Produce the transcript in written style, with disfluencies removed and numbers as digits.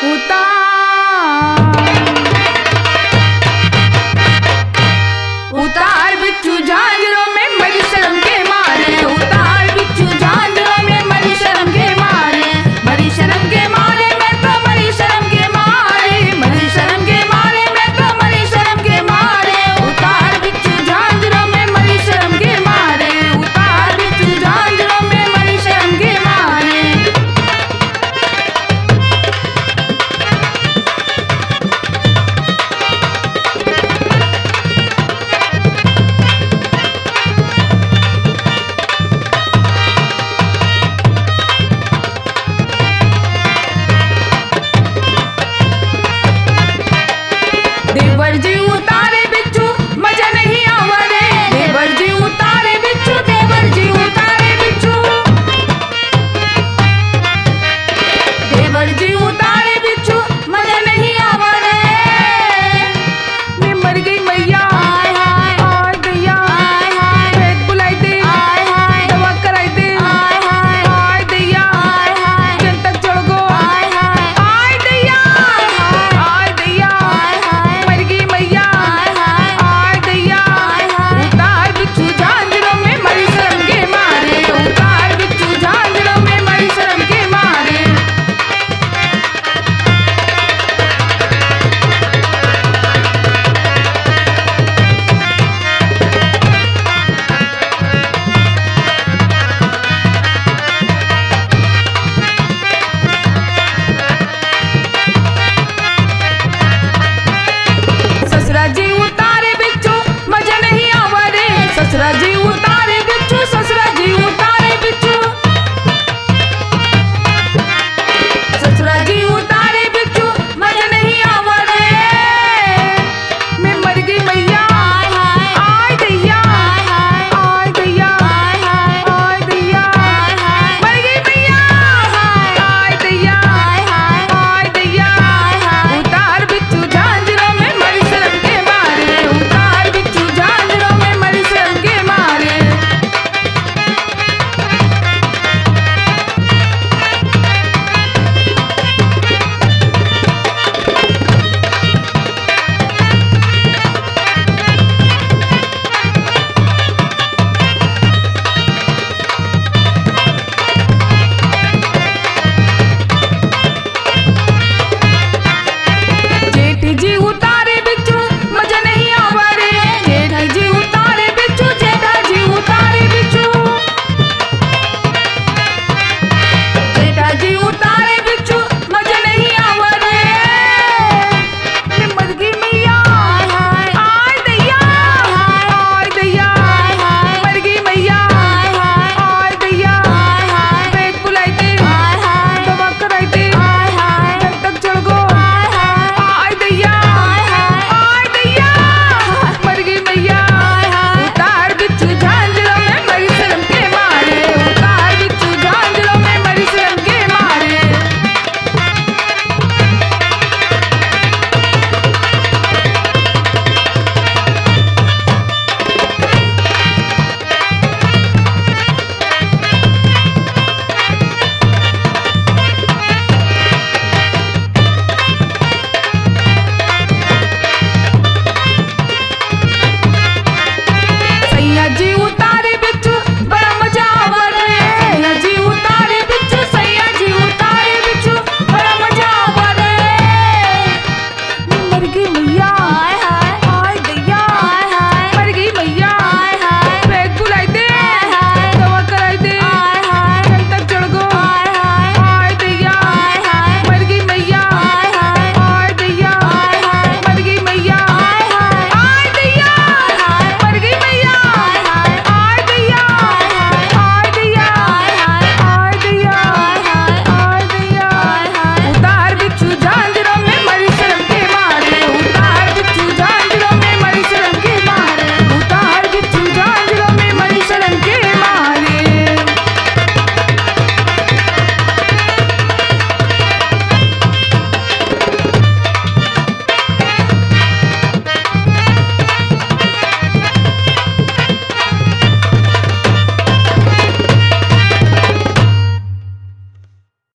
उतार बिच्छू झांझरों में मरी शर्म के मारे, उतार बिच्छू झांझरों में मरी शर्म के मारे, मरी शर्म के मारे मैं तो मरी शर्म के मारे, मरी शर्म के मारे मैं तो मरी शर्म के मारे, उतार बिच्छू झांझरों में मरी शर्म के मारे, उतार बिच्छू झांझरों में मरी शर्म के मारे। देवर जी उतारे बिच्छू मजा नहीं आवा रे, देवर जी उतारे बिच्छू, देवर जी उतारे बिच्छू, देवर जी उतारे बिच्छू मजा नहीं आवा रे। मैं मर गई मैया, हाय हाय हाय दैया, हाय हाय वैद बुलाई दे, हाय हाय दवा कराई दे, हाय हाय हाय दैया, हाय हाय जन तक चढ़ गो, हाय हाय हाय दैया, हाय दैया, हाय हाय मर गई मैया, हाय हाय हाय दैया, हाय हाय उतार बिच्छू झांझरों में मरी शर्म के मारे, उतार बिच्छू झांझरों में मरी शर्म के मारे। ससुरा जी उतारे बिच्छू मजा नहीं आवा रे, ससुरा जी